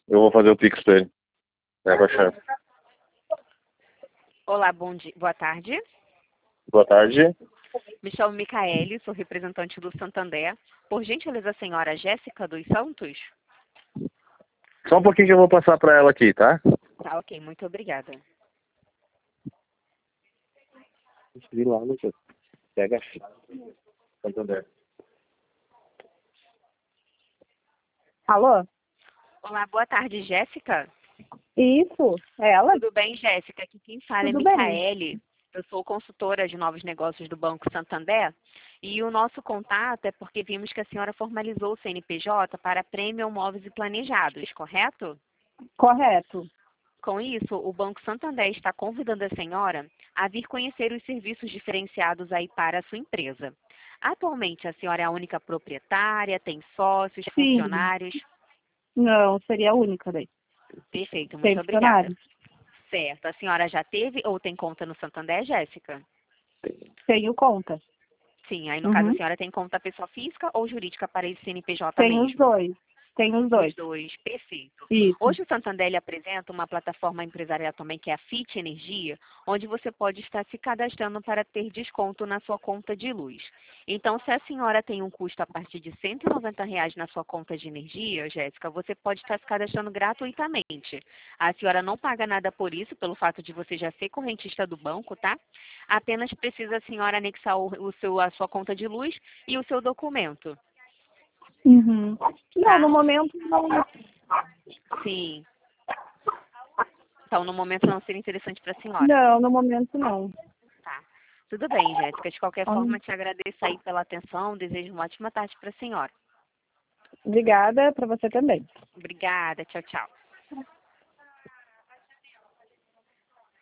Eu vou fazer o Pix pra ele. É, com a chefe. Olá, bom dia. Boa tarde. Boa tarde. Me chamo Micaele, sou representante do Santander. Por gentileza, a senhora Jéssica dos Santos? Só um pouquinho que eu vou passar pra ela aqui, tá? Tá, ok. Muito obrigada. Vi lá, Lucas. Pega a chave. Santander. Alô? Olá, boa tarde, Jéssica. Isso, é ela? Tudo bem, Jéssica? Aqui quem fala é Tudo bem. Micaele. Eu sou consultora de novos negócios do Banco Santander. E o nosso contato é porque vimos que a senhora formalizou o CNPJ para Premium Móveis e Planejados, correto? Correto. Com isso, o Banco Santander está convidando a senhora a vir conhecer os serviços diferenciados aí para a sua empresa. Atualmente, a senhora é a única proprietária, tem sócios, Sim. funcionários? Não, seria a única daí. Perfeito, Tem muito obrigada. funcionário? Certo. A senhora já teve ou tem conta no Santander, Jéssica? Tenho conta. Sim, aí no caso a Uhum. senhora tem conta pessoa física ou jurídica para esse CNPJ Tem os mesmo? dois. Tem os dois. Os dois, perfeito. Isso. Hoje o Santander ele apresenta uma plataforma empresarial também que é a Fit Energia, onde você pode estar se cadastrando para ter desconto na sua conta de luz. Então, se a senhora tem um custo a partir de R$ 190 na sua conta de energia, Jéssica, você pode estar se cadastrando gratuitamente. A senhora não paga nada por isso, pelo fato de você já ser correntista do banco, tá? Apenas precisa a senhora anexar a sua conta de luz e o seu documento, Uhum. Não, tá? no momento não. Sim. Então, no momento não seria interessante para a senhora. Não, no momento não. Tá. Tudo bem, Jéssica. De qualquer Hum. forma, te agradeço aí pela atenção. Desejo uma ótima tarde para a senhora. Obrigada para você também. Obrigada. Tchau, tchau.